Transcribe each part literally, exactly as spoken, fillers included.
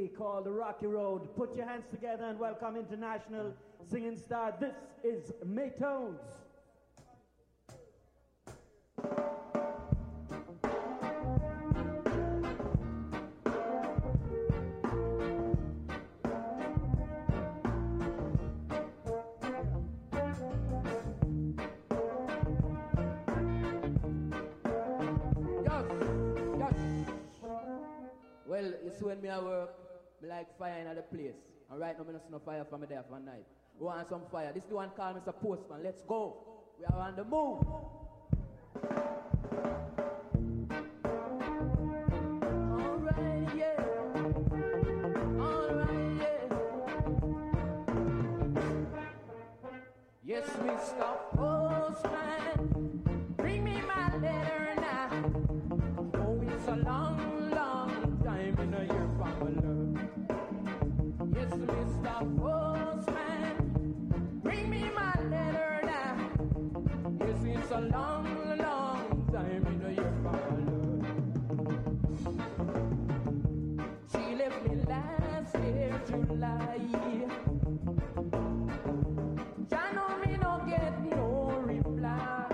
C called The Rocky Road. Put your hands together and welcome international singing star. This is Maytones. Well, you see when me at work, me like fire in the place. And right now, me not see no fire for me there for night. We want some fire. This is the one called Mister Postman. Let's go. We are on the move. Alright, yeah. Alright, yeah. Yes, Mister Postman, bring me my letter now. Oh, it's a long, long time in a year from my love. Yes, Mister Postman, bring me my letter now. Yes, it's a long, long time in a year from my love. She left me last year, July. I know me no get no reply.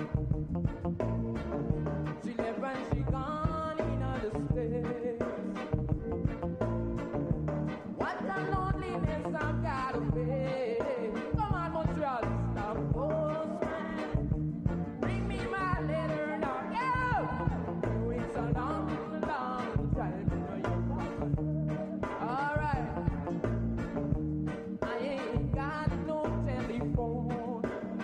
She left and she gone in other states. What a loneliness I've got to face. Come on, Montreal, stop postman. Bring me my letter now. Yo! It's a long, long time. All right. I ain't got no telephone.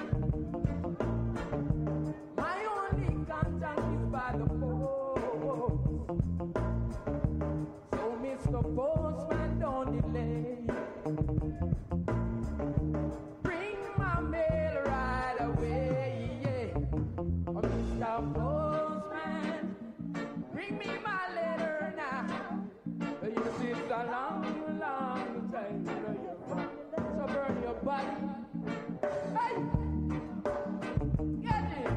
My only contact is by the post. So Mister Postman, don't delay. Bring my mail right away, yeah. Oh, Mister Postman, bring me my letter now. Yes, it's a long, long time. You know, you're so burn your body. Hey! Get it!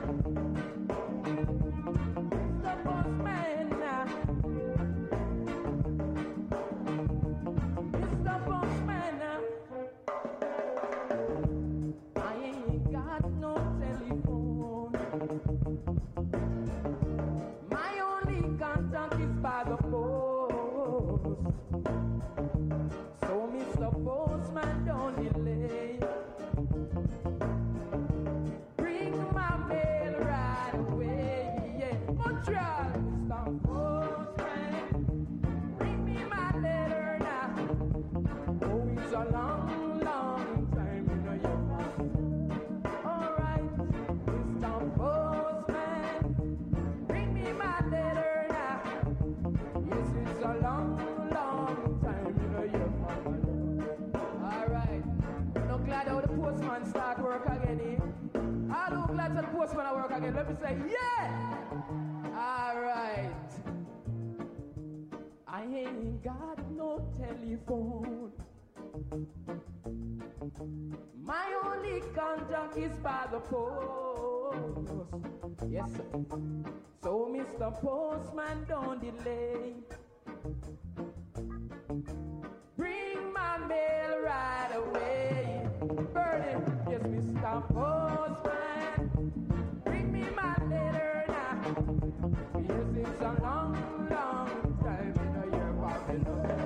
Mister Postman now. Mister Postman now. I ain't got no telephone. My only contact is by the post. So Mister Postman, don't delay. Bring my mail right away, yeah. Montreal, Mister Postman, bring me my letter now. Oh, it's a long, long time, you know you. All right, Mister Postman, bring me my letter now. Yes, it's a long, long time, you know you. All right, I'm not glad how the postman start work again, eh? I look glad how the postman work again. Let me say, yeah! All right. I ain't got no telephone. My only contact is by the post. Yes, sir. So Mister Postman, don't delay. Bring my mail right away. Burn it. Yes, Mister Postman, bring me my letter now. Yes, it's a long, long time in a year, Babylon.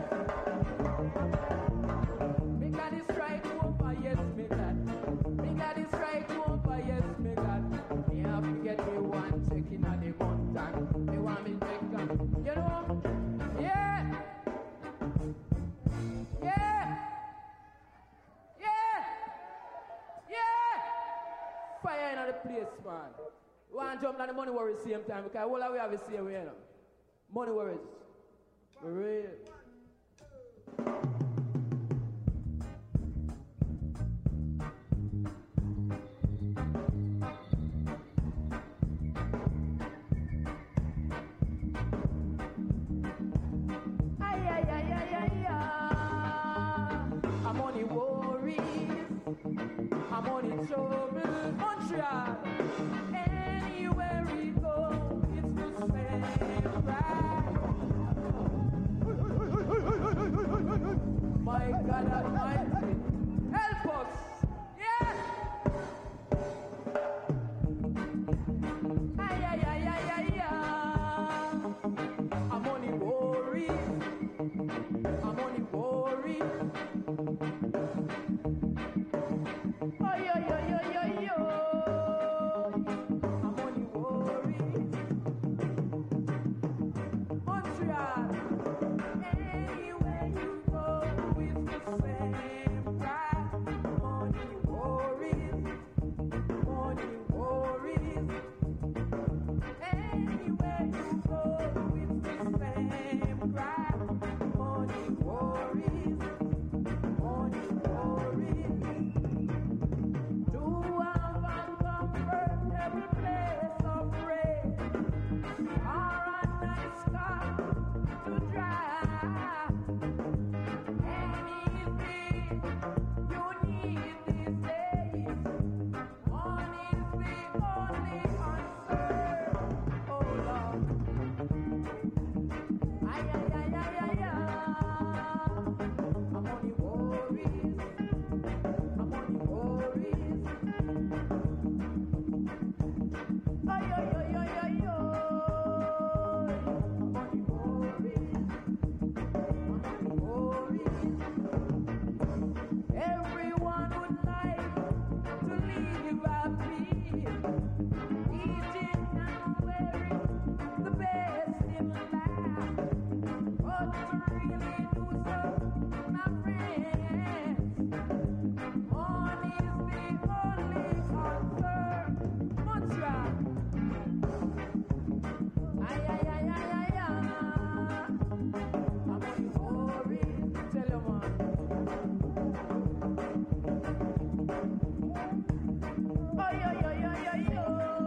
Me got this strike over, yes, me got. Me got this strike over, yes, me got. Me have to get me one check in on the month and me want me check on. You know? Yeah! Yeah! Yeah! Yeah! Fire in the place, man. We want to jump on the money worries same time because all we have is same way, you know. Money worries. For real. Ay, ay, ay, ay, ay, ay. I'm on the worries. I'm on the trouble. Montreal. Anywhere we go, it's the same, right? God Almighty, help us. Yeah. Ay, ay, ay, ay, ay, ay. I'm only worried. I'm only worried. Oh, yo, yo, yo, yo, yo. I'm only worried. Montreal. Anywhere you go, it's the same cry. Money worries. Money worries. Anywhere you go, it's the same cry. Money worries. Money worries. Do have a comfortable place of rest, or a nice car to drive. Anything you need these days, money's the only answer. Oh Lord, ay ay ay ay ay ay. I'm only worries. I'm only worries. Ay ay ay ay ay ay. I'm only worries. I'm only worries. Everyone would like to live happy, eating and wearing the best in life. But to really do so, my friends, money's the only answer. Montreal. Ay, ay, ay, ay, ay, ay. I'm only worried. Tell you, man. Oh, yo, yo, yo, yo, yo.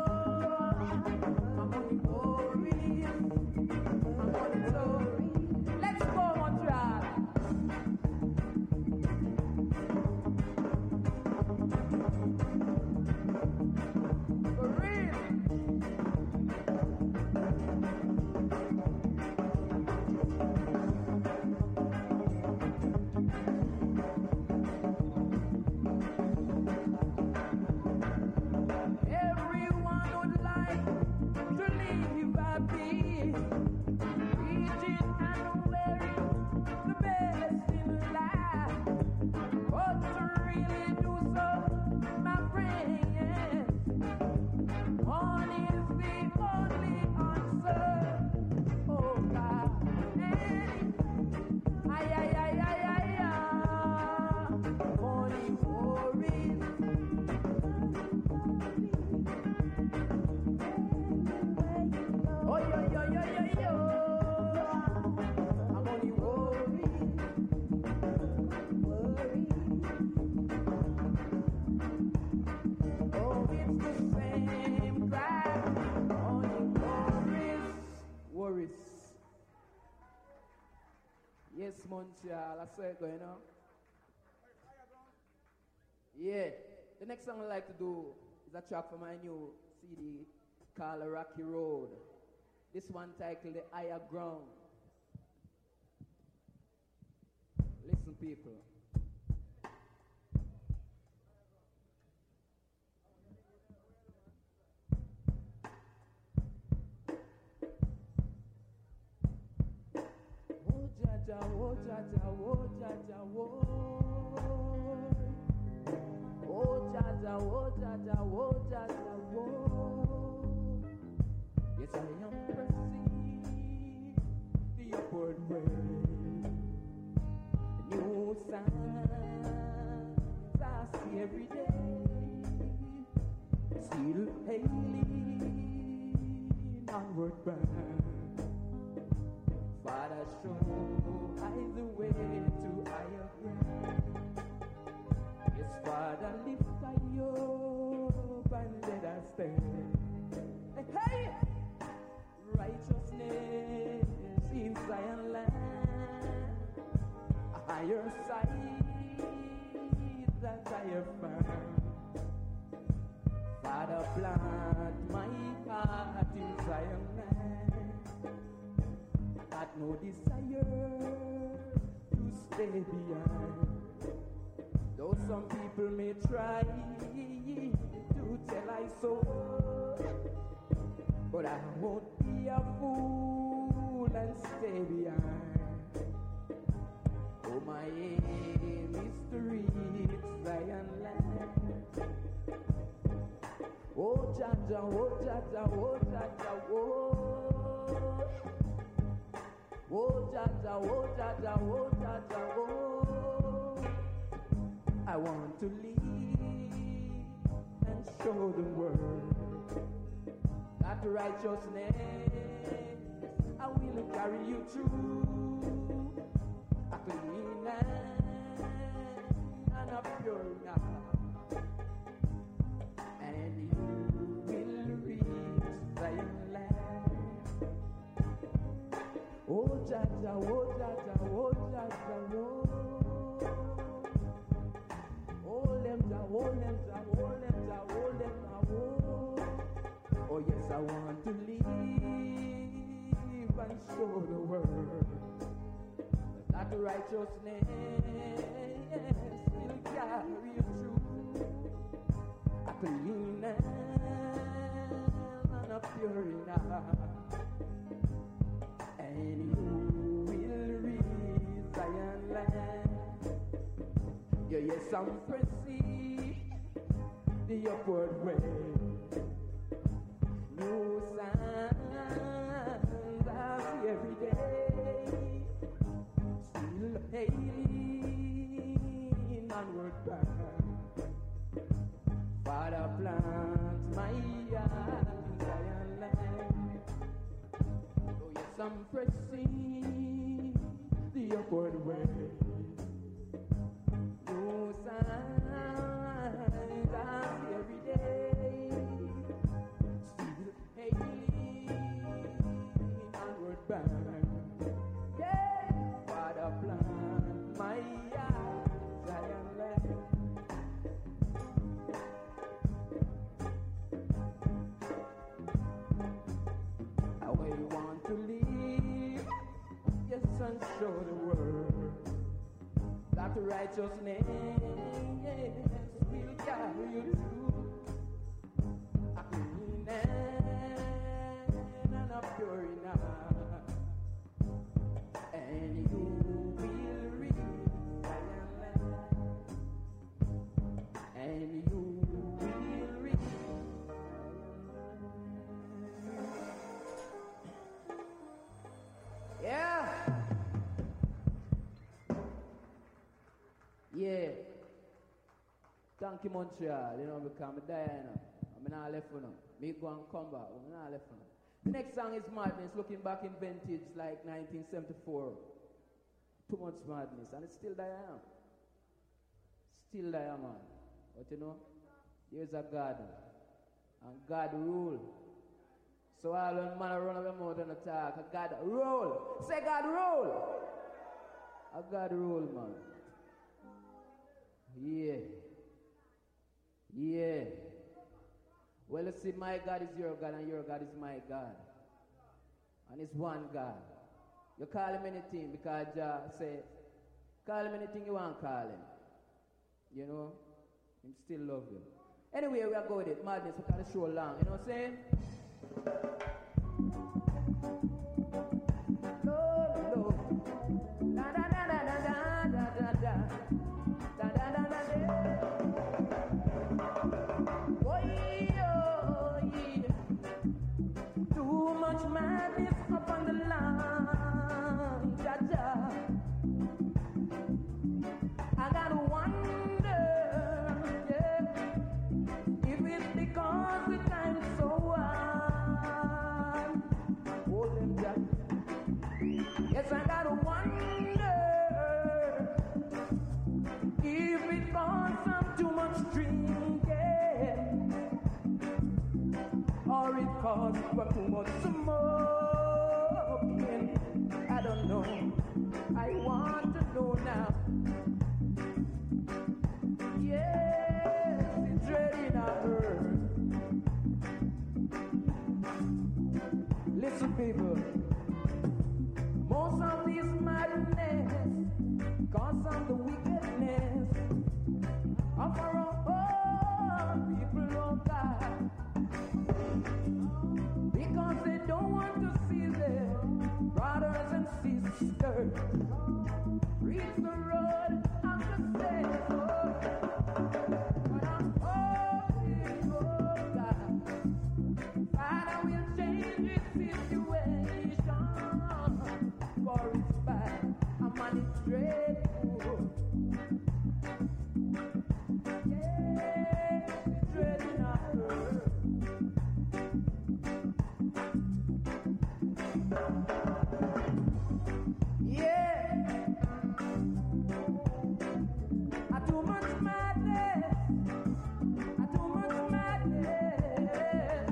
I'm only worried. I'm only sorry. Let's go, Montreal. For real. Everyone would like to live happy, eating and wearing the best in life. But to really do so, my friends, money is the only answer. Oh God, ay ay ay ay ay ay. Money worries. Oh yo yo yo yo yo. I'm only worried. Worried. Oh, it's the same cry. Only worries. Worries. Yes, Montreal. I saw it going on. Yeah. The next song I like to do is a track for my new C D called Rocky Road. This one titled The Higher Ground. Listen, people. Oh, Jaja, oh, Jaja, oh, Jaja, oh. Oh, Jaja, oh, Jaja, oh, Jaja, oh. Yes, I am pressing the upward way. New signs I see every day. Still hailing onward bound. Father, show I the way to higher ground. Yes, Father, lift I up and let us stand. Hey, hey! Righteousness in Zion land, a higher sight that I have found. Father, plant my heart in Zion land, had no desire to stay behind. Though some people may try to tell I so, but I won't be a fool and stay behind. Oh, my aim is to reach Zion land. Oh, Jaja, oh, Jaja, oh, Jaja, oh. Oh, Jaja, oh, Jaja, oh, Jaja, oh. I want to lead and show the world that righteousness I will carry you through a clean land and a pure heart, and you will reach Zion land. Oh, Jaja, oh, Jaja, oh, Jaja, oh. Oh, them da, oh, them da, oh, them da, oh, them da, oh. Oh, yes, I want to live and show the world that righteousness will carry you through a clean and a pure heart, and you will reach Zion land. Yeah, yes, I'm pressing the upward way. New signs I see every day. Still hailing onward back. Father plants my yard in Zion land. Oh yes, I'm pressing the upward way. New signs I see every day. Still hailing onward back. Yeah, Father plant my yard, Zion land. How I want to live, yes, and show the world that righteousness will carry you through a clean and a pure heart, and you will reach Zion land, and you will reach yeah. Yeah. Thank you, Montreal. You know, because I'm dying. I'm not left for now. Me go and come back. I'm not left for now. The next song is Madness, looking back in vintage like nineteen seventy-four. Too much madness. And it's still there. Still there, man. But you know, there's a God. And God rule. So all when man run up their mouth and attack, God rule. Say God rule. A God rule, man. Yeah. Yeah. Well, you see, my God is your God and your God is my God. And it's one God. You call him anything because Jah say, call him anything you want to call him. You know? Him still love you. Anyway, we are going with it. Madness, we can't show long. You know what I'm saying? No, no. Da da da da da da da da. Da da da da da. Boy, oh, yeah. Too much madness up on the line, ja, ja. I gotta wonder, yeah, if it's because the time's so hard. Oh, them ja. Yes, I gotta wonder if it's because I'm too much drinking, or it's because I'm too much smoking. I don't know. I want to know now. Yes, it's ready now, earth. Listen, people. Most of these madness it's the road of the Savior. But I'm hoping, oh God, Father will change this situation. For it's bad, I'm on its dreadful. Yes, it's dreading after. Yeah, I too much madness, I too much madness.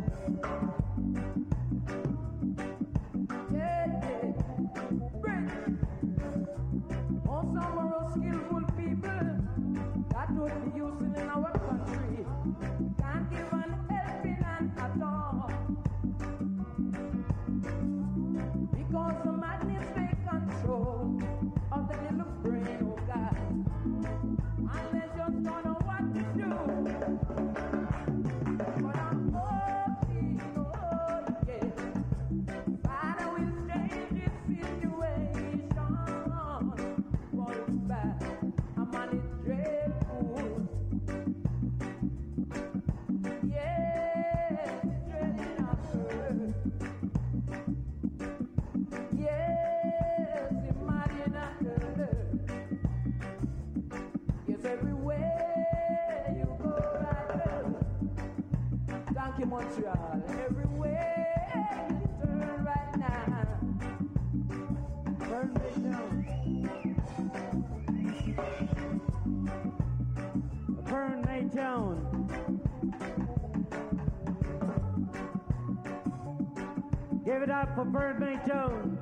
Yeah, yeah, British. On some more skillful people that would be using in our country can't give an helping hand at all. Because the madness take control of the little brain, oh God. And they just don't know what to do. But I'm hoping, oh yeah, Father will change this situation. For it's bad, I'm on it dreadful. Yes, it's dreading after. Yes, imagine after. Yes, everywhere you go right there. Thank you, Montreal. Everywhere you turn right now. Burn me down. Burn me down. Give it up for Burn me down.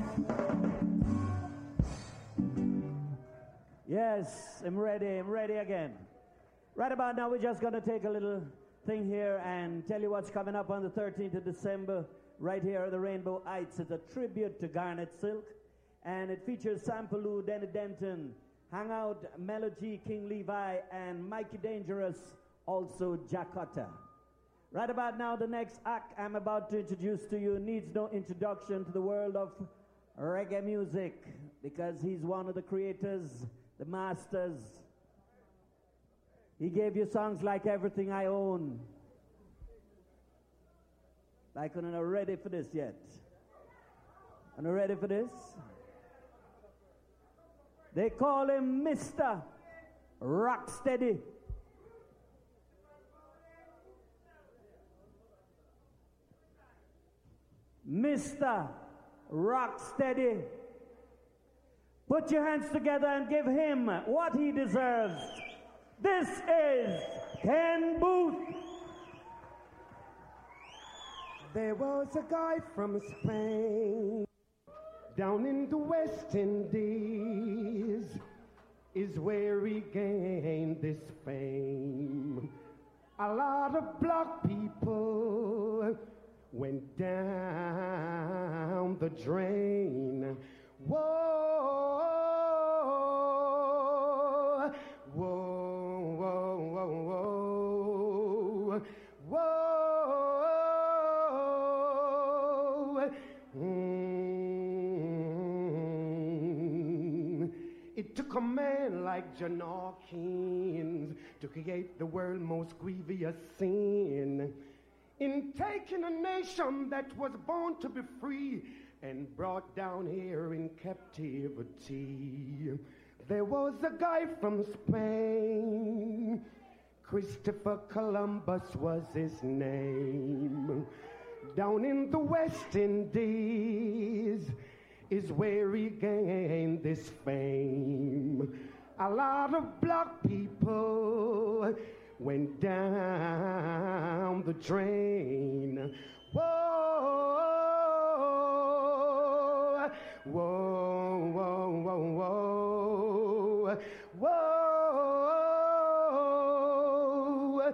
Yes, I'm ready. I'm ready again. Right about now, we're just going to take a little thing here and tell you what's coming up on the thirteenth of December right here at the Rainbow Heights. It's a tribute to Garnet Silk, and it features Sam Palou, Denny Denton, Hangout, Melody, King Levi, and Mikey Dangerous, also Jakarta. Right about now, the next act I'm about to introduce to you needs no introduction to the world of reggae music because he's one of the creators, the masters. He gave you songs like Everything I Own. Like, I'm not ready for this yet. I'm not ready for this. They call him Mister Rocksteady. Mister Rocksteady. Put your hands together and give him what he deserves. This is Ken Booth. There was a guy from Spain down in the West Indies is where he gained this fame. A lot of black people went down the drain. Whoa, whoa, whoa, whoa, whoa, whoa. Mm. It took a man like John Hawkins to create the world's most grievous sin, in taking a nation that was born to be free and brought down here in captivity. There was a guy from Spain, Christopher Columbus was his name. Down in the West Indies is where he gained this fame. A lot of black people went down the drain. Whoa, whoa, whoa, whoa, whoa, whoa.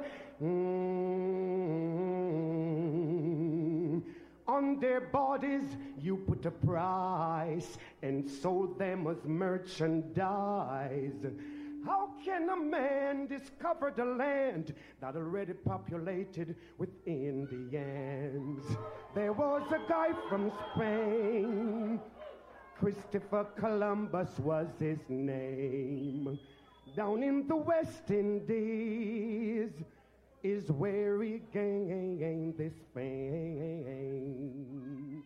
Mm. On their bodies you put a price and sold them as merchandise. How can a man discover the land that already populated with Indians? There was a guy from Spain, Christopher Columbus was his name. Down in the West Indies is where he gained this fame.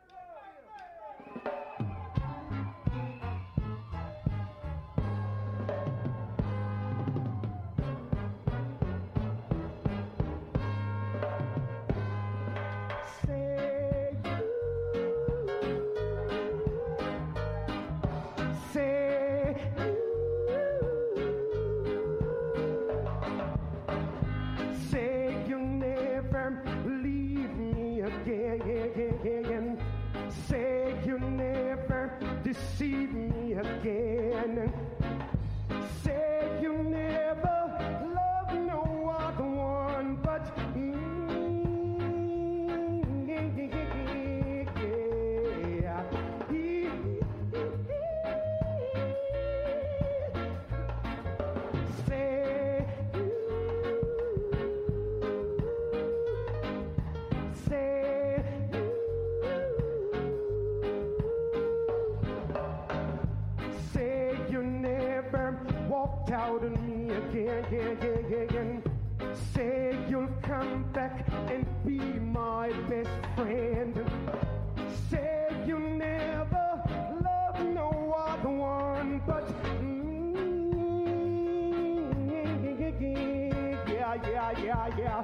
Deceive me again. Say you never love no other one but me. Yeah. Say you, say walked out on me again, again, again, again. Say you'll come back and be my best friend. Say you never love no other one but me. Yeah, yeah, yeah, yeah.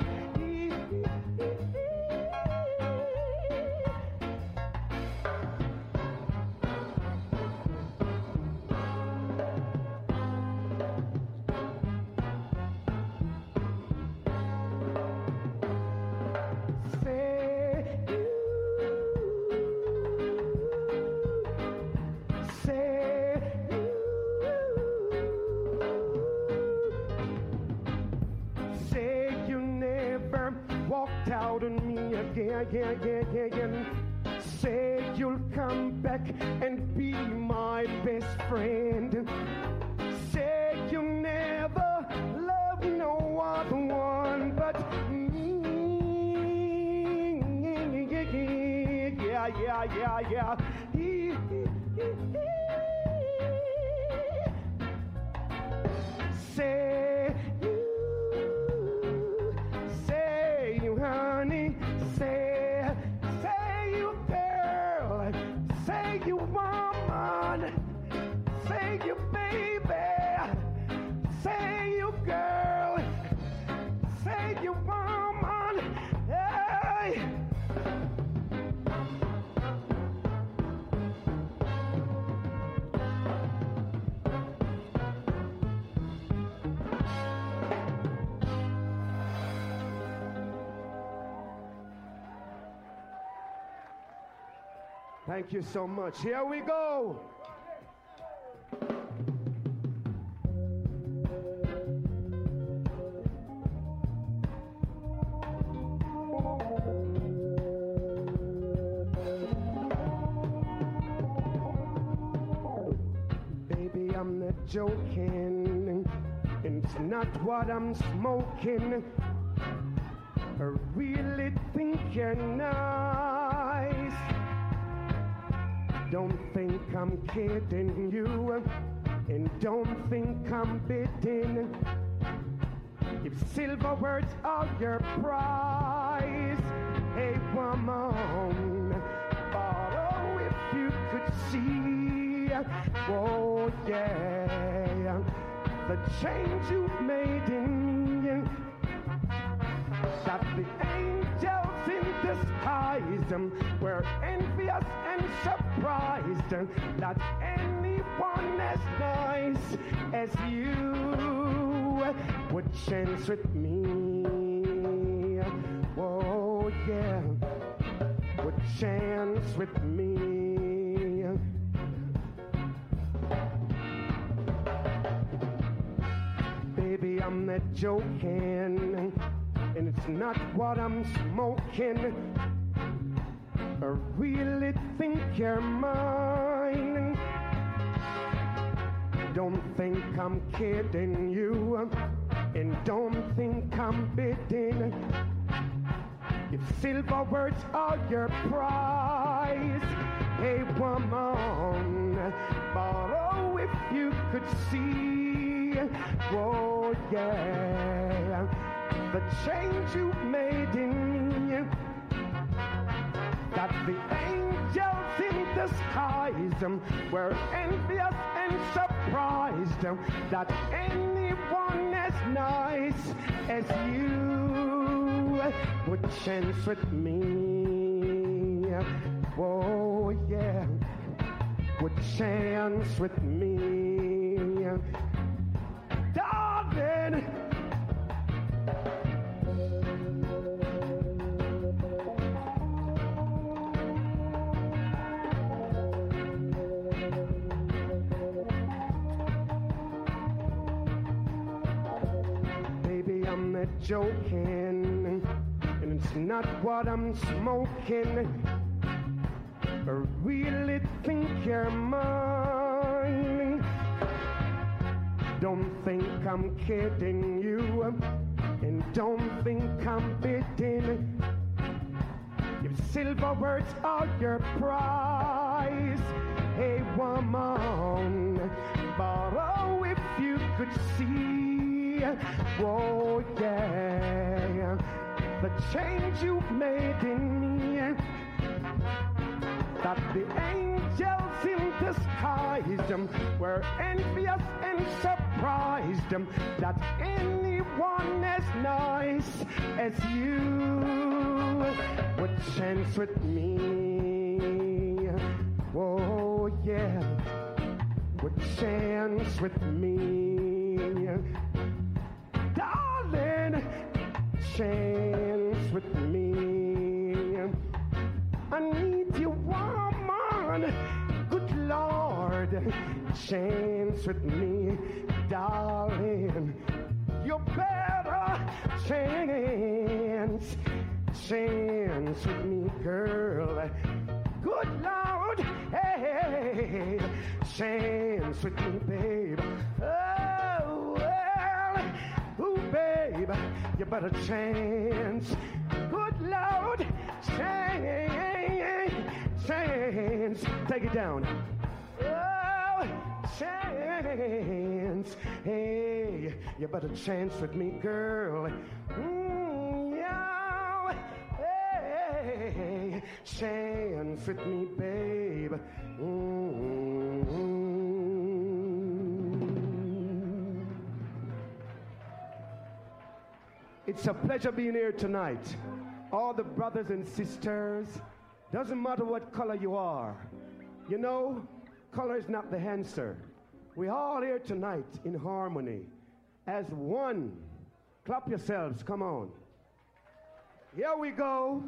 Out on me again, again, again, again. Say you'll come back and be my best friend. Say you never love no other one but me. Yeah, yeah, yeah, yeah. Say honey, say, say you girl, say you woman, say you baby, say you girl, say you woman, hey. Thank you so much. Here we go. Baby, I'm not joking. It's not what I'm smoking. I really think you're nice. Don't think I'm kidding you, and don't think I'm bidding. If silver words are your prize, hey woman, but oh, if you could see, oh yeah, the change you've made in me, that the angels in disguise um, were envious and surprised um, that anyone as nice as you would chance with me. Oh yeah, would chance with me. Baby, I'm not joking, and it's not what I'm smoking. I really think you're mine. Don't think I'm kidding you, and don't think I'm bidding. If silver words are your prize, Hey woman, but oh, if you could see, oh yeah, the change you've made in me, that the angels in the skies um, were envious and surprised um, that anyone as nice as you would chance with me. Oh yeah, would chance with me, darling. Baby, I'm not joking, and it's not what I'm smoking. I really think you're mine. Don't think I'm kidding you, and don't think I'm bidding. If silver words are your prize, hey woman, but oh, if you could see, oh yeah, the change you've made in me, that the angels in the skies um, were envious and surprised um, that anyone as nice as you would chance with me. Oh yeah, would chance with me, darling, chance with me. I need you, woman, good Lord, chance with me, darling. You better chance, chance with me, girl. Good Lord, hey, chance with me, babe. Oh, well, ooh, babe, you better chance. Good Lord, chance, chance. Take it down. Oh, chance. Hey, you better chance with me, girl. Mm, yeah. Hey, chance with me, babe. Mm-hmm. It's a pleasure being here tonight. All the brothers and sisters, doesn't matter what color you are. You know, color is not the answer. We're all here tonight in harmony as one. Clap yourselves, come on. Here we go.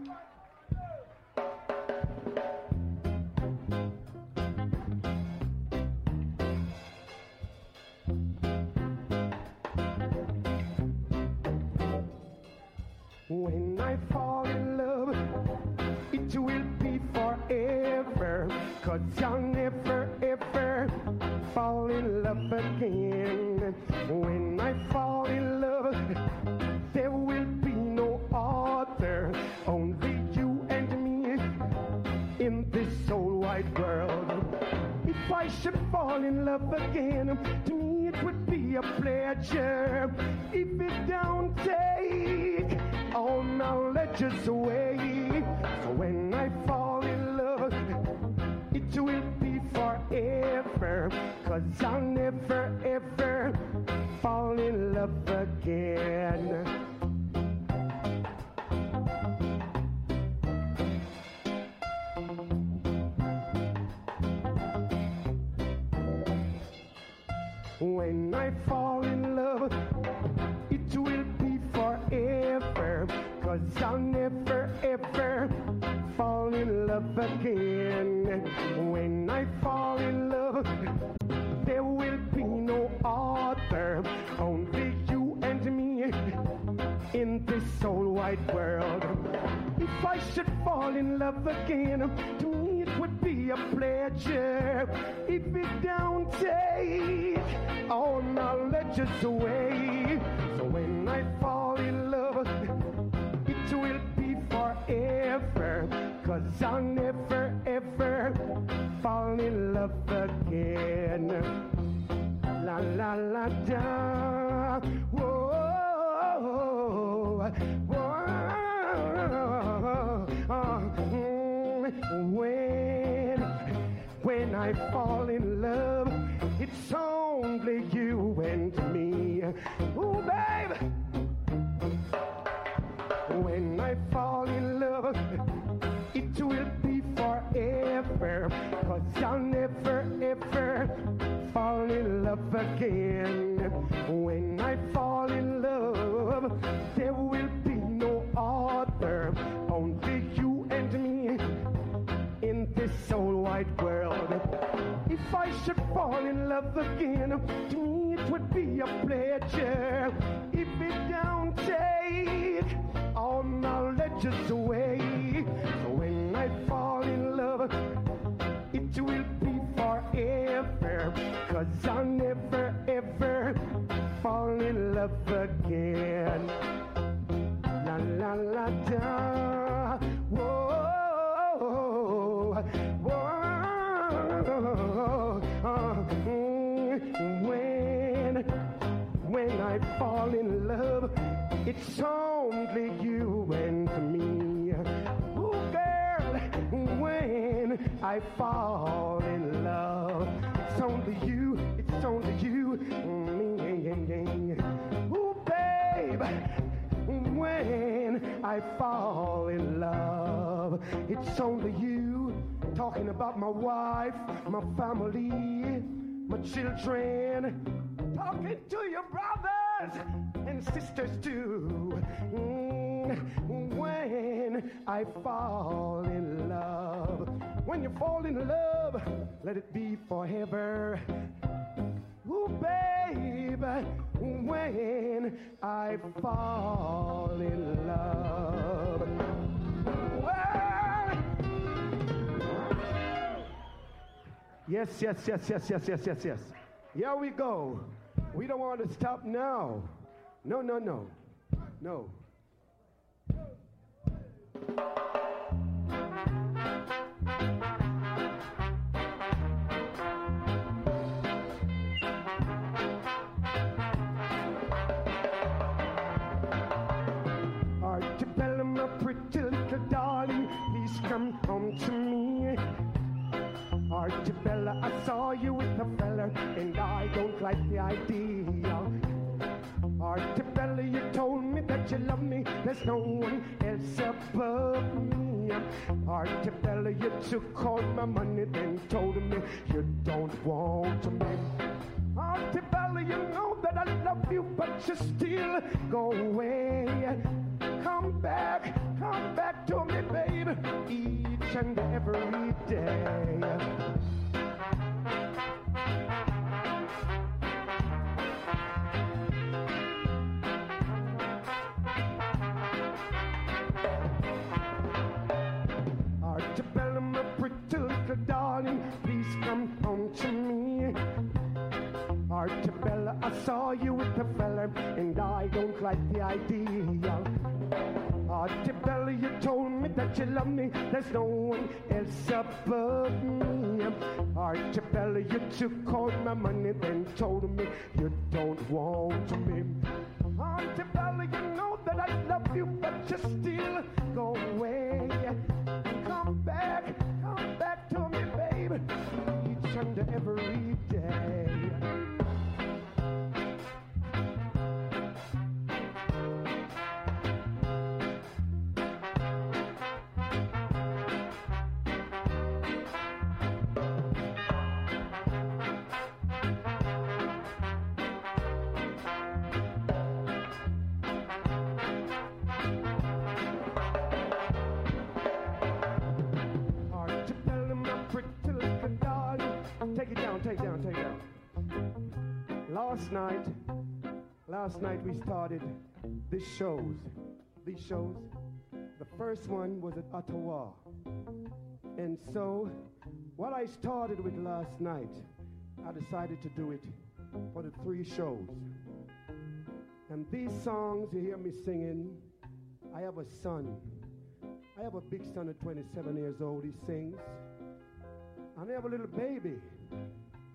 When I fall in love, it will be forever, 'cause I'll never ever fall in love again. When I fall in love, there will be no other, only you and me in this whole wide world. If I should fall in love again, to me it would be a pleasure. If it don't take all knowledge away, so when I fall in love, it will be forever, 'cause I'll never ever fall in love again. When I fall in love, it will be forever, 'cause I'll never ever fall in love again. When I fall in love, there will be no other, only you and me in this whole wide world. If I should fall in love again, to me it would be a pleasure. If it don't take all knowledge away, so when I fall in love, it will be forever, 'cause I'll never ever again. La la la da. Whoa, whoa. When, when I fall in love, it's only you and me. Ooh, babe. When I fall in love, it will be forever. 'Cause I'll never, ever fall in love again. When I fall in love, there will be no other. Only you and me in this whole wide world. If I should fall in love again, to me it would be a pleasure. If it don't take all knowledge away. So when I fall in love, it will be forever. 'Cause I'll never ever fall in love again. La la la da. Whoa, whoa. When, when I fall in love, it's only you and me. Ooh, girl, when I fall in love, it's only you, it's only you. Ooh, babe, when I fall in love, it's only you. Talking about my wife, my family, my children, talking to your brothers and sisters too. Mm, when I fall in love, when you fall in love, let it be forever. Ooh, babe, when I fall in love. Well, yes, yes, yes, yes, yes, yes, yes, yes. Here we go. We don't want to stop now. No, no, no. No. Archibella, my pretty little darling, please come home to me. Archibella, I saw you with a fella, and I don't like the idea. Archibella, you told me that you love me, there's no one else above me. Archibella, you took all my money, then told me you don't want me. Archibella, you know that I love you, but you still go away. Come back, come back to me, baby, each and every day. Archibella, my pretty little darling, please come home to me. Archibella, I saw you with a fella, and I don't like the idea. Archibella, you told me that you love me, there's no one else above me. Archibella, you took all my money, then told me you don't want me. Archibella, you know that I love you, but you still go away. Come back, come back to me, baby, each and every day. Last night, last night we started these shows, these shows. The first one was at Ottawa. And so, what I started with last night, I decided to do it for the three shows. And these songs you hear me singing, I have a son. I have a big son at twenty-seven years old, he sings. And I have a little baby,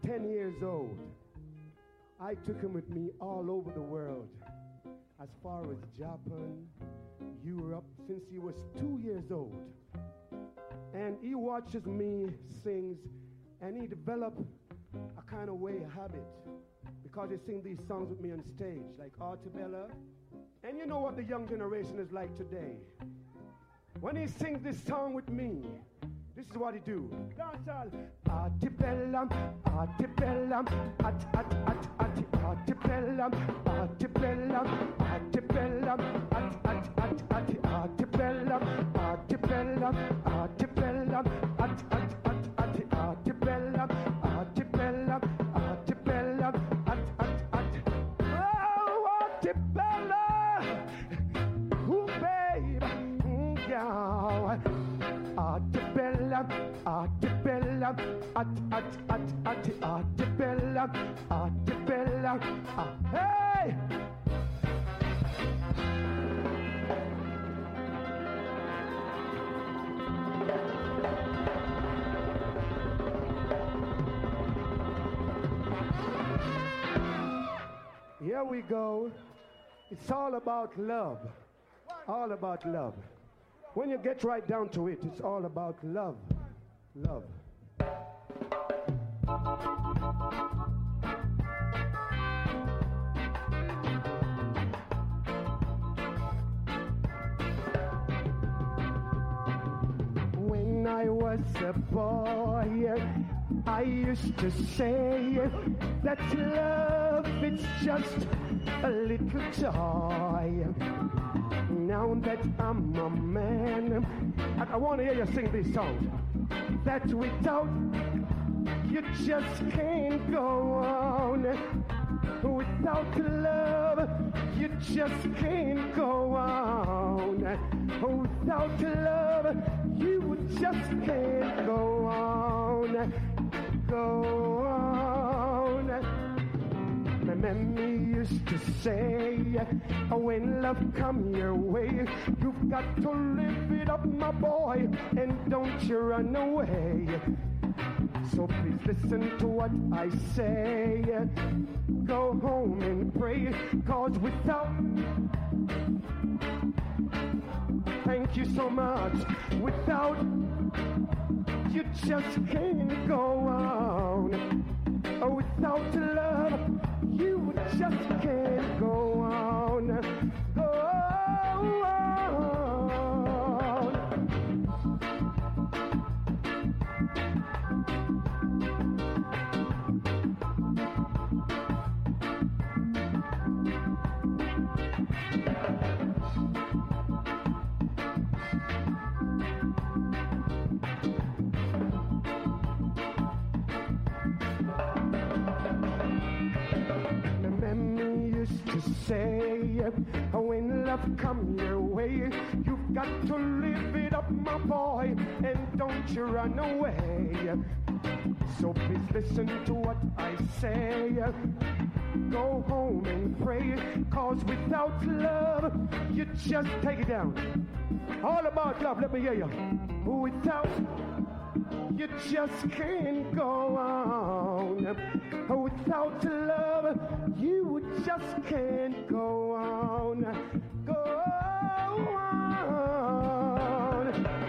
ten years old, I took him with me all over the world, as far as Japan, Europe, since he was two years old. And he watches me, sings, and he developed a kind of way, a habit, because he sings these songs with me on stage, like Artibella. And you know what the young generation is like today. When he sings this song with me, this is what he do. Dance all. Artibella, Artibella, at, at, at, at, Artibella, Artibella, Artibella, at, at, at, at, Artibella, Artibella, Artibella, at, at, at, at, Artibella, Artibella, Artibella, at, at, at. Oh, Artibella, ooh, babe, mm, yeah. Artibella, Artibella, at, at, at, at, Artibella, Artibella, ah, hey! Here we go. It's all about love. All about love. When you get right down to it, it's all about love. Love. When I was a boy, I used to say that love, it's just a little toy. Now that I'm a man, I, I want to hear you sing this song. That without you just can't go on. Without love, you just can't go on. Without love, you just can't go on. Go on. My mammy used to say, when love come your way, you've got to live it up, my boy, and don't you run away. So please listen to what I say. Go home and pray, cause without, thank you so much, without, you just can't go on. Without love, you just can't go on. Go on. Say, when love come your way, you've got to live it up, my boy, and don't you run away. So please listen to what I say. Go home and pray, cause without love, you just take it down. All about love, let me hear you. Without, you just can't go on. Without love, you just can't go on. Go on.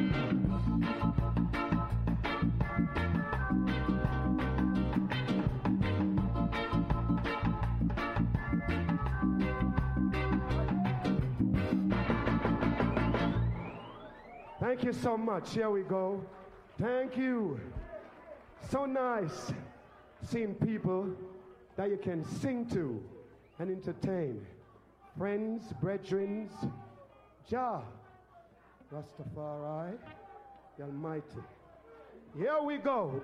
Thank you so much. Here we go. Thank you. So nice seeing people that you can sing to and entertain. Friends, brethren, Jah, Rastafari, the Almighty. Here we go.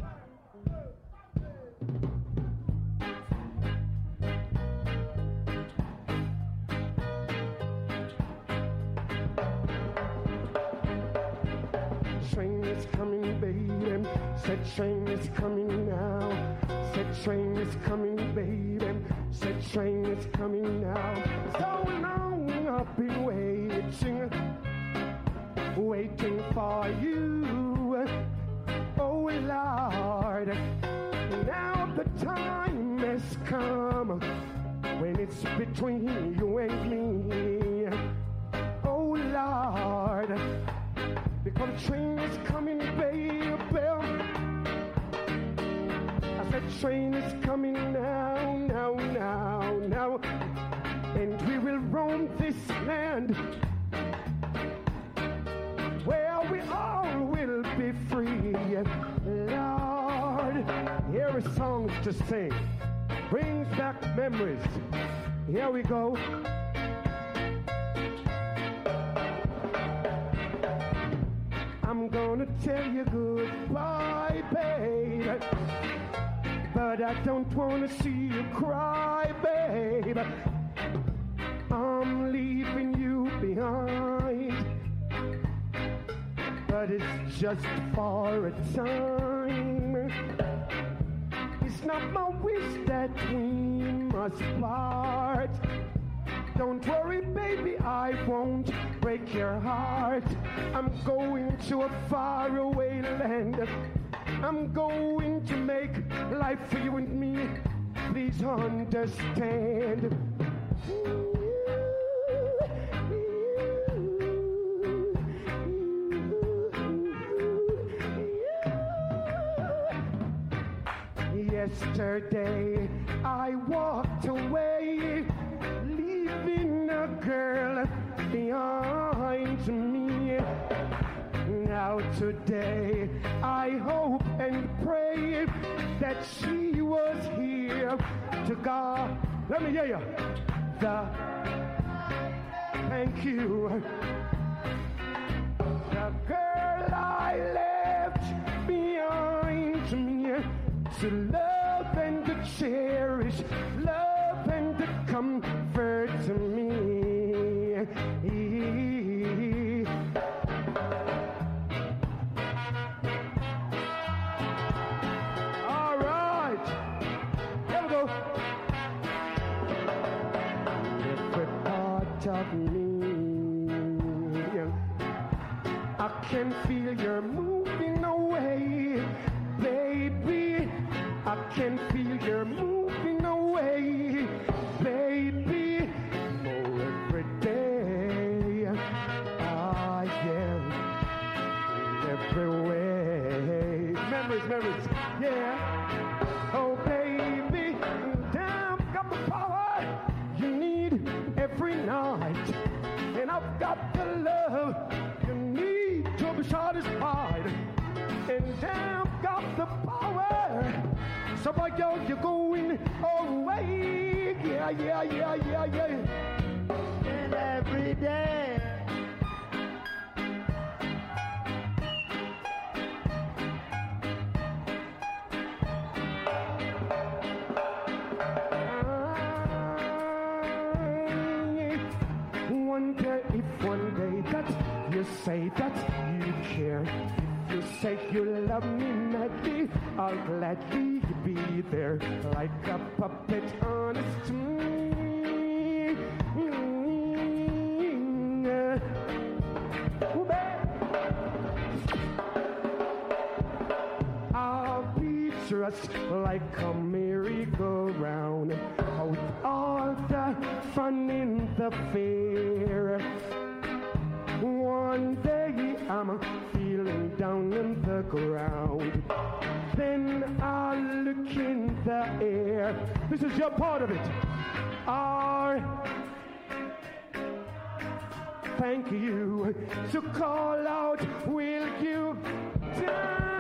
Train is coming, baby. Said train is coming now. Said train is coming, baby. Said train is coming now. So long I've been waiting, waiting for you. Oh Lord, now the time has come when it's between you and me. Oh Lord, because the train is coming, baby. I said train is coming now, now, now, now. And we will roam this land where we all will be free. Lord, here are songs to sing. Brings back memories. Here we go. I'm gonna tell you goodbye, babe, but I don't wanna see you cry, babe. I'm leaving you behind, but it's just for a time. It's not my wish that we must part. Don't worry, baby, I won't break your heart. I'm going to a faraway land. I'm going to make life for you and me. Please understand. Yesterday I walked away, leaving a girl behind me. Now today I hope and pray that she was here to God. Let me hear you. The thank you. The girl I left behind me, to love and to cherish, love and to comfort me. All right, here we go. Every part of me, I can feel you're moving away, baby. I can feel you're moving away, baby. Oh, every day I am every way. Memories, memories, yeah. Oh, baby, damn, got the power you need every night, and I've got the love you need to be satisfied, and damn, got the power. So, boy, yo, you're going away. Yeah, yeah, yeah, yeah, yeah. And every day. I wonder if one day that you say that you care. You say you love me madly, I'll gladly be there like a puppet on a string. I'll be just like a merry-go-round, with all the fun in the fair. One day I'm feeling down in the ground, then I'll look in the air. This is your part of it. Our thank you to call out, will you down?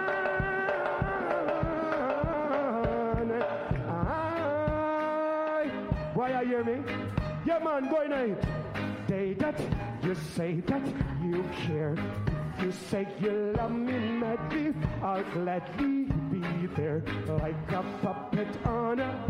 I, why you hear me? Yeah, man, go night. Day that you say that you care. You say you love me madly, I'll gladly be there like a puppet on a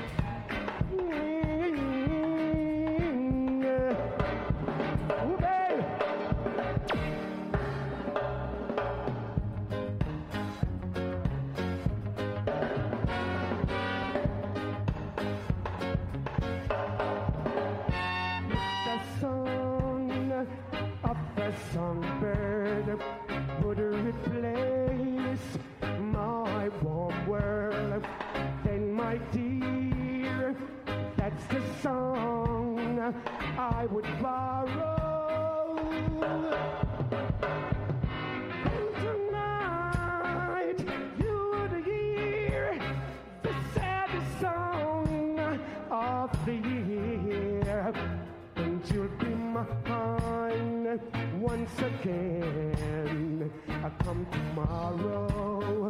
the song of the songbird would replace my warm world. Then That's the song I would borrow. Tonight you would hear the saddest song of the year, and you'll be mine once again. I come tomorrow.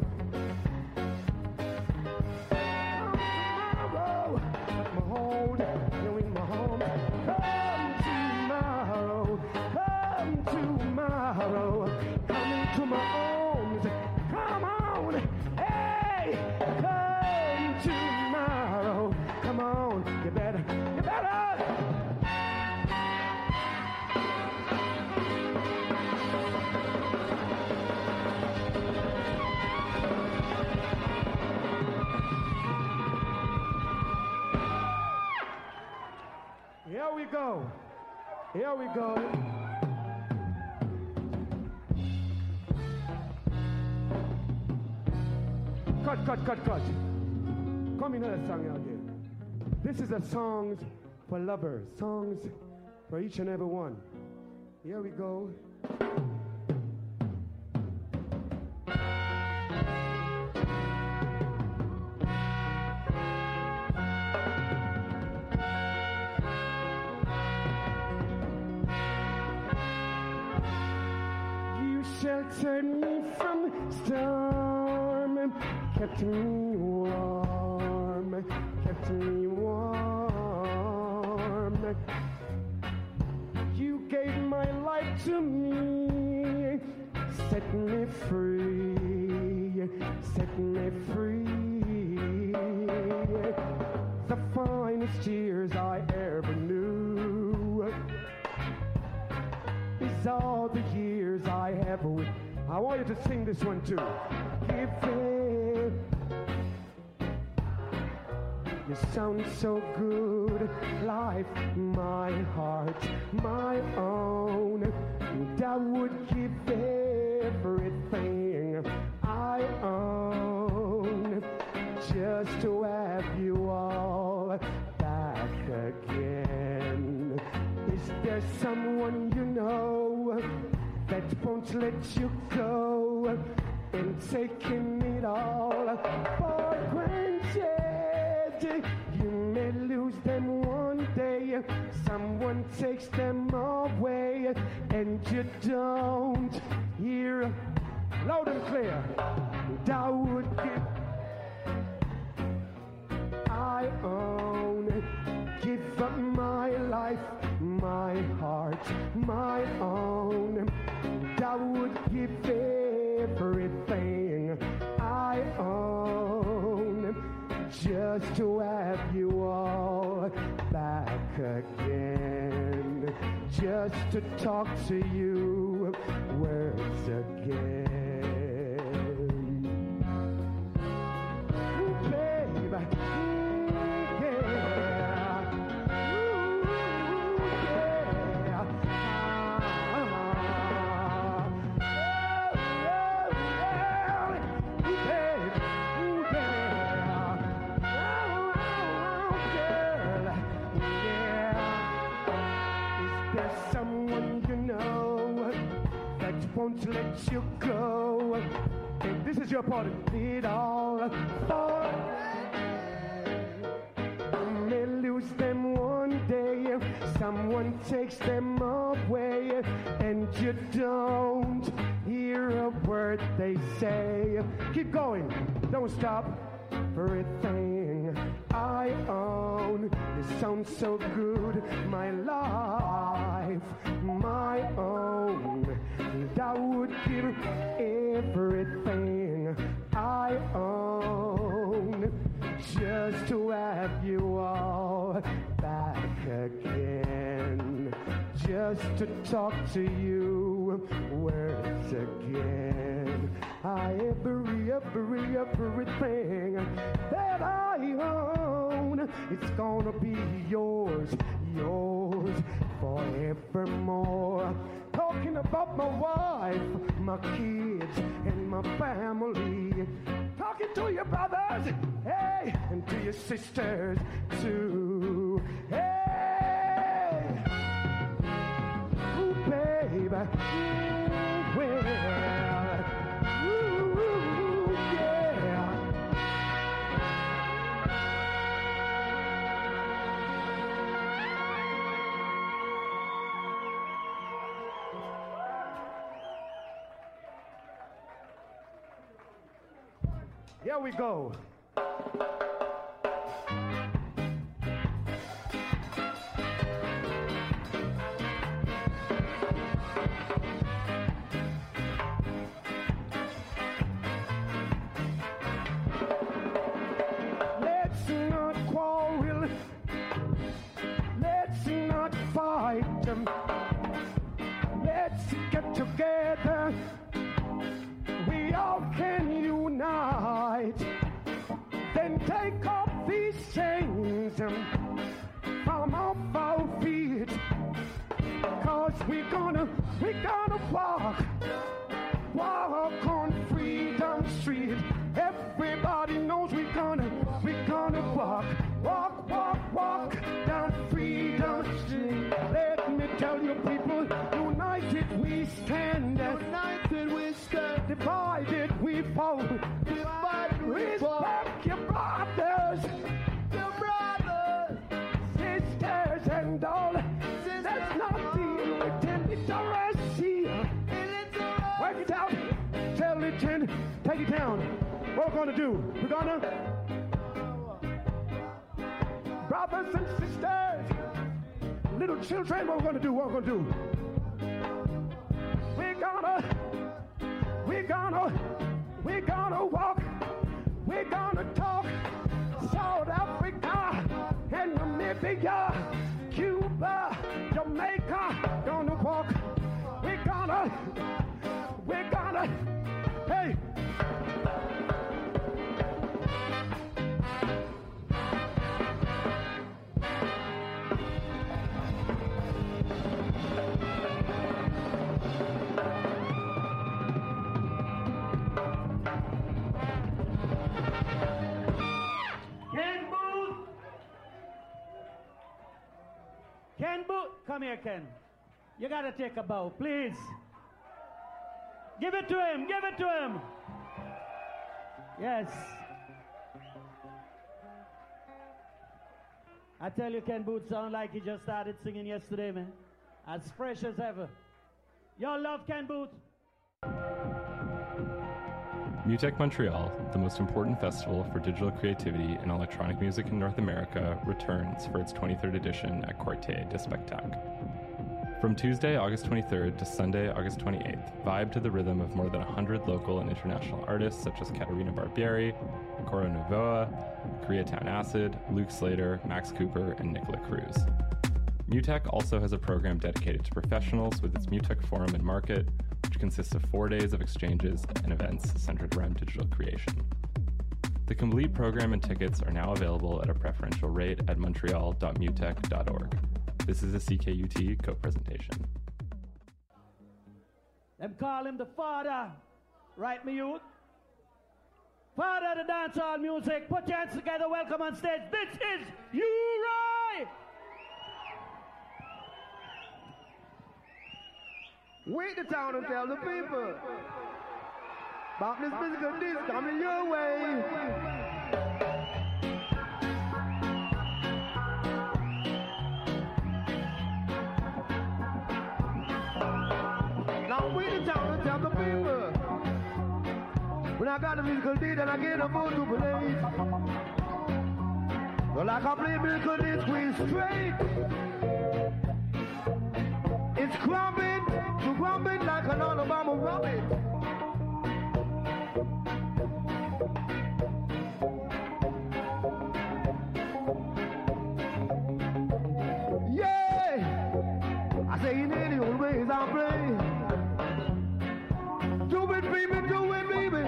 Hold you in my home. Come tomorrow, come tomorrow. Come into my arms. Come on, hey, come tomorrow. Come on, you better, you better. Here we go. Here we go. Cut, cut, cut, cut. Come another song out here. This is a songs for lovers, songs for each and every one. Here we go. Sheltered me from the storm, kept me warm, kept me warm. You gave my life to me, set me free, set me free. The finest years I ever knew is all the years I have with. I want you to sing this one too. Give it. You sound so good, life, my heart, my own. And I would give everything I own just to have you all back again. Is there someone you know that won't let you go, and taking it all for granted? You may lose them one day, someone takes them away, and you don't hear loud and clear. And I would give, I own, give up my life, my heart, my own. I would give everything I own just to have you all back again, just to talk to you words again. Ooh, baby, yeah. Ooh, yeah. Won't let you go. And this is your part of it all. For you may lose them one day, someone takes them away, and you don't hear a word they say. Keep going, don't stop. Everything I own, it sounds so good. My life, my own. And I would give everything I own just to have you all back again, just to talk to you words again. I every, every, everything that I own, it's gonna be yours, yours forevermore. Talking about my wife, my kids, and my family. Talking to your brothers, hey, and to your sisters too. Ooh, well, ooh, yeah. Here we go. Let's not quarrel. Let's not fight. Let's get together. We all can unite. Then take off these chains from off our feet. Cause we're gonna, we're gonna walk, walk on Freedom Street. Everybody knows we're gonna, we're gonna walk, walk, walk, walk down Freedom Street. Let me tell you people, united we stand, united we stand, divided we fall, divided we fall. Respect your brothers, your brothers, sisters and all. Sisters, let's not deal with illiteracy. Work it out, tell it in, take it down. What we're gonna do? We're gonna, brothers and sisters, little children, what we're gonna do? What we're gonna do? We're gonna, we're gonna, we're gonna walk, we're gonna talk. South Africa and Namibia, Cuba, Jamaica, gonna walk. We're gonna, we're gonna, hey. Ken Booth! Ken Booth! Come here, Ken. You gotta take a bow, please. Give it to him, give it to him. Yes. I tell you, Ken Booth sound like he just started singing yesterday, man. As fresh as ever. Y'all love Ken Booth? MUTEK Montreal, the most important festival for digital creativity and electronic music in North America, returns for its twenty-third edition at Quartier de Spectacle. From Tuesday, August twenty-third to Sunday, August twenty-eighth, vibe to the rhythm of more than one hundred local and international artists such as Caterina Barbieri, Coro Novoa, Koreatown Acid, Luke Slater, Max Cooper, and Nicola Cruz. MUTEK also has a program dedicated to professionals with its MUTEK Forum and Market, which consists of four days of exchanges and events centered around digital creation. The complete program and tickets are now available at a preferential rate at montreal dot mutek dot org. This is a C K U T co-presentation. Them call him the father, right, me youth? Father of the dancehall music, put your hands together, welcome on stage. This is U-Roy! Wait the town and tell the people about this physical disc coming your way. Now wait the town and tell the people when I got the musical disc and I get a phone to play. Well, I can play musical disc we straight. It's crumbling, to crumbling like an Alabama rabbit. Yeah! I say in any old ways I play. Do it, baby, do it, baby.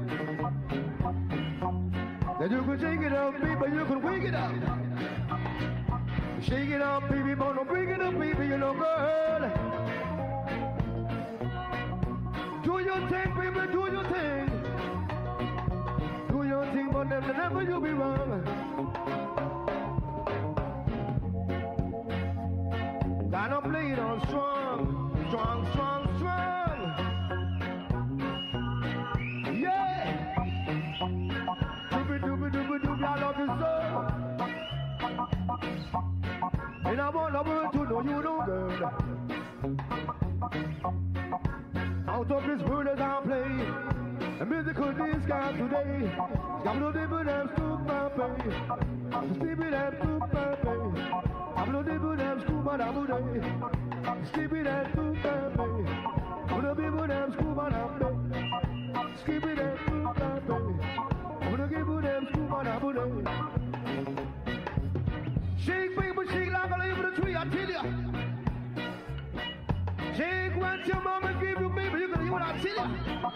Then you can shake it up, baby, you can wake it up. Shake it up, baby, but don't bring it up, baby, you know, girl. Do your thing, baby, do your thing. Do your thing, but never, never you'll be wrong. Gotta play it on strong. strong, strong, strong. Yeah. Doobie, doobie, doobie, doobie, I love you so. And I want the world to know you know, girl. Out of this world as I play, a musical disco today. I'm no different than Super Bay. Sleepy than Super Bay. I'm no different than Scuba Day. Sleepy than Super Bay. I'm no different than Scuba Day. Sleepy than Super Bay. I'm no different than Scuba Day. Shake, baby, shake like a leaf in a tree, I tell ya. Shake what your mama give you, baby, you can hear what I tell ya.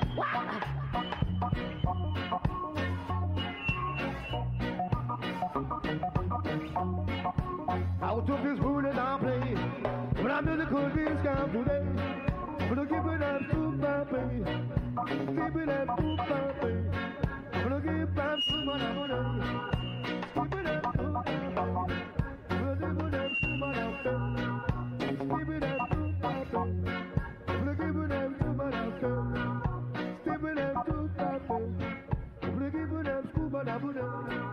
Out of this world that I play, when I'm musical beings come today, I'm gonna give it up Super Bay, give it up Super Bay, I'm gonna give it up Super Bay, give it up Super Bay, I'm gonna give it up Super Bay, give it up Super Bay, I'm gonna give it up Super Bay, give it up Super Bay, I'm gonna give it up Super Bay.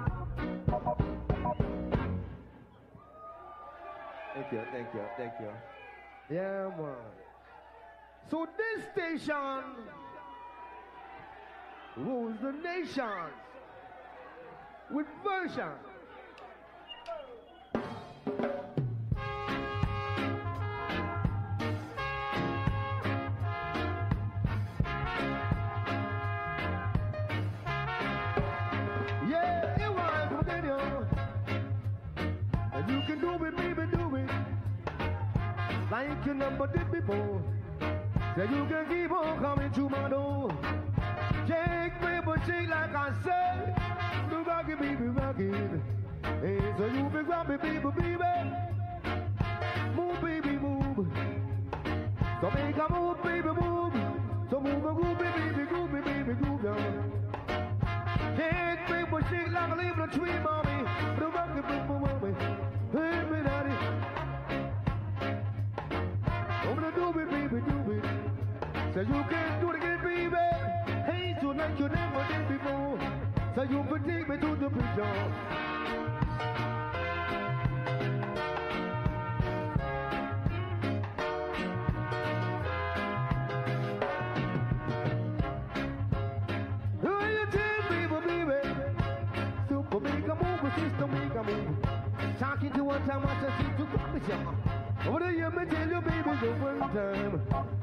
Thank you, thank you, thank you. Yeah, man. So this station rules the nation with version. Yeah, it was within you. And you can do it, baby, do it. Like you never did before. So you can keep on coming to my door. Shake, baby, shake like I said. Do rock it, baby, rock it. Hey, so you be grab it, baby, baby. Move, baby, move. So make a move, baby, move. So move a groove, baby, groove, baby, groove, yeah. Shake, baby, shake like a leaf in a tree, mommy. Do rock it, baby, mommy. Hey, me, daddy. I'm gonna do it, baby, do it. So you can do it again, baby. Hey, tonight you never did before. So you can take me to the picture. Who you tell, baby, baby? Super make a move, sister make a move. Talking to one time, I just need to come with you. What do you me tell you, baby, the one time?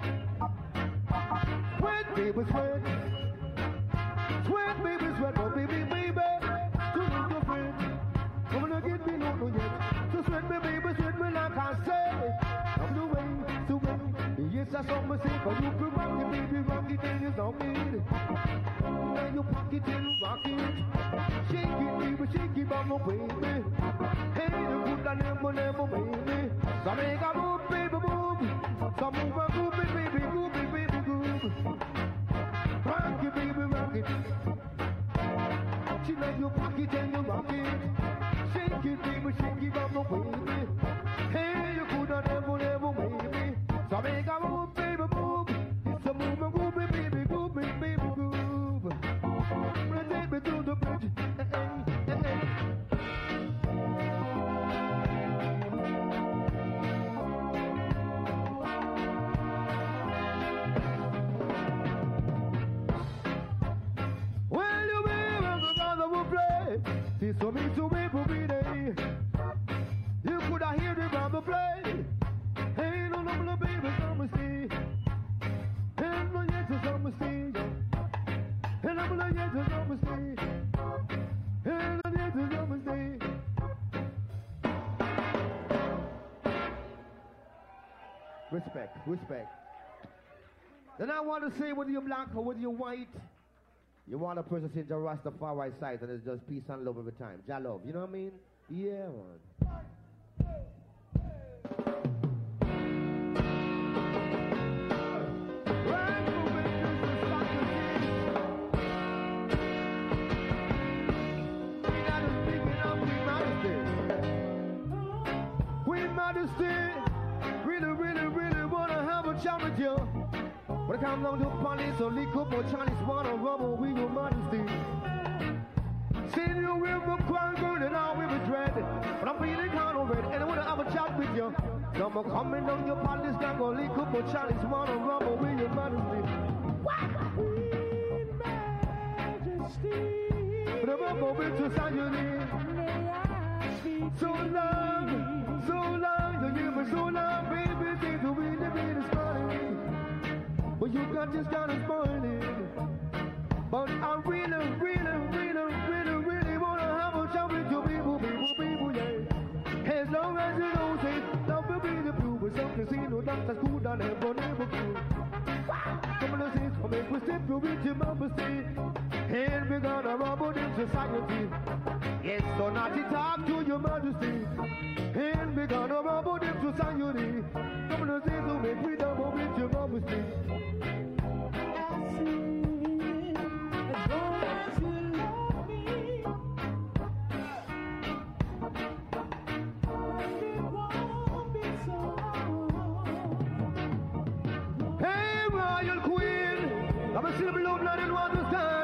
Sweat, baby, sweat. Sweat, baby, sweat, oh, baby, baby. To make your friend. I'm gonna get me no no yet. So sweat me, baby, sweat me like I say. I'm the way, the way. Yes, I saw me say, but you can rock it, baby, rock it, and you don't need it. Now you rock it and rock it. Shake it, baby, shake it, but no baby. Hey, the good and never, never, baby. So make a move, baby, move. So move a move, baby, move, baby, move. Rock it, baby, rock it. She let you rock it and you rock it. Shake it, baby, shake it, but no baby. Hey, you could not ever, never, baby. So make a move, baby, move. It's a move, a move, baby, move, baby, move. Take me to the bridge. Hey, hey, hey. So me to me for me day. You could have hear the rubber play. Hey, no, no, no, baby, come see. Hey, no, yes, come see. Hey, no, no, yes, come see. Hey, no, yes, come see. Respect, respect. Then I want to say whether you're black or whether you're white, you want a person to say the Rastafari side and it's just peace and love every time. Jah love, you know what I mean? Yeah, man. Queen Majesty, really, really, really wanna have a child. When it comes down to police or liquor, or Chinese wanna rubble with your majesty. Seen you with a crowd burning out with a dread, but I'm feeling kind of red, and I wanna have a chat with you. Now I'm coming down your police, gang or liquor, or Chinese wanna rubble with your majesty. Queen majesty, but I'm rubble with society. So long, so long, you give me so long, baby, think to be the biggest party. But you got this kind of spoiling. But I really, really, really, really, really wanna have a chat with you, people, people, people, yeah. As long as you don't say love will be the blue, but some casino doctors cool down there, but never cool. Come on, say, come make we step you with your mama say, and we gonna rubble in society. Yes, so not to talk to your majesty, and we gonna rubble in society. Come on, say, so make we double with your mama say. I'm a silver blood and want to stand.